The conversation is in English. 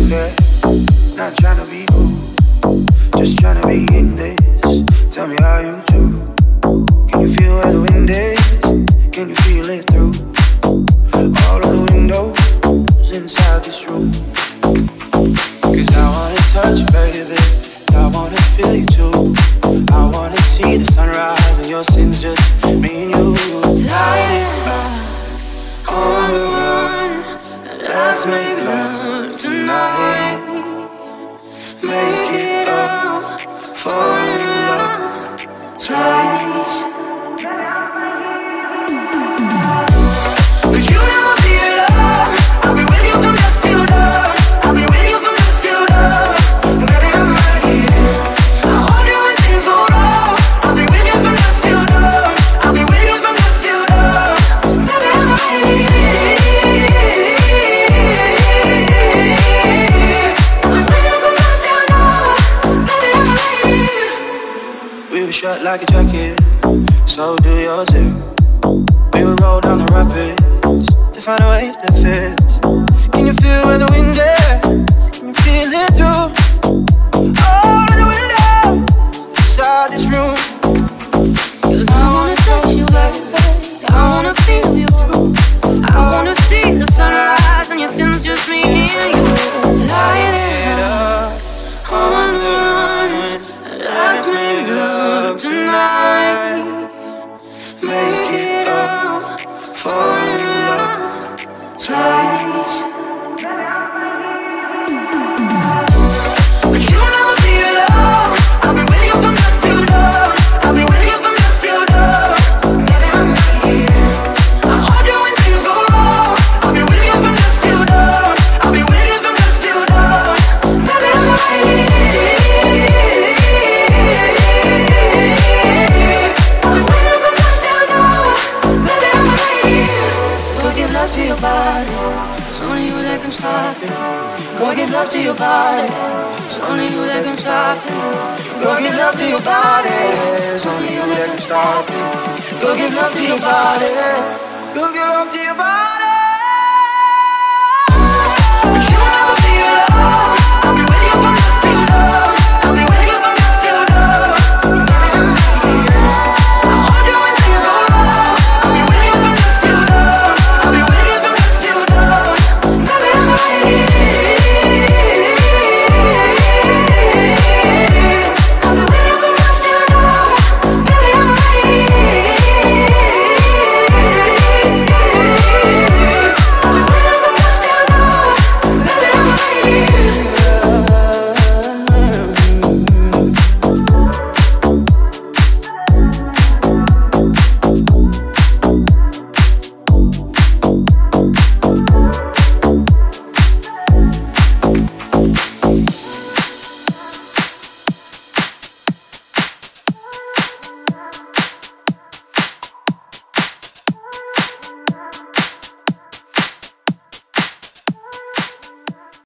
there. Not trying to be cool, just trying to be in this. Tell me how you do. Can you feel where the wind is? Can you feel it through all of the windows inside this room? Cause I wanna touch you, baby, I wanna feel you too. I wanna see the sunrise and your sins, just me and you. Light it up on the run, let's make love tonight. Make it up, fall in love twice. But you never be alone. I'll be with you from dusk till dawn. I'll be with you from dusk till dawn. Baby, I'm right here. I'll hold you when things go wrong. I'll be with you from dusk till dawn. I'll be with you from dusk till dawn. Baby, I'm right here. Shut like a jacket, so do yours too. We will roll down the rapids to find a wave that fits. Can you feel where the wind is? Can you feel it through all of the windows inside this room? Cause I wanna touch you, baby, I wanna feel you too. I wanna see the sunrise and your sins, just me and you. Light it up on the run, let's make love tonight. Make it up, fall in love twice. But you'll never be alone. I'll be with you from dusk till dawn. I'll be with you from dusk till dawn. Baby, I'm right here. I'll hold you when things go wrong. I'll be with you from dusk till dawn. I'll be with you from dusk till dawn. Baby, I'm right here. To your body, it's only you that can stop it. Go give love to your body, it's only you that can stop it. Go give love to your body, it's only you that can stop it. Go give love to your body, go give love to your body.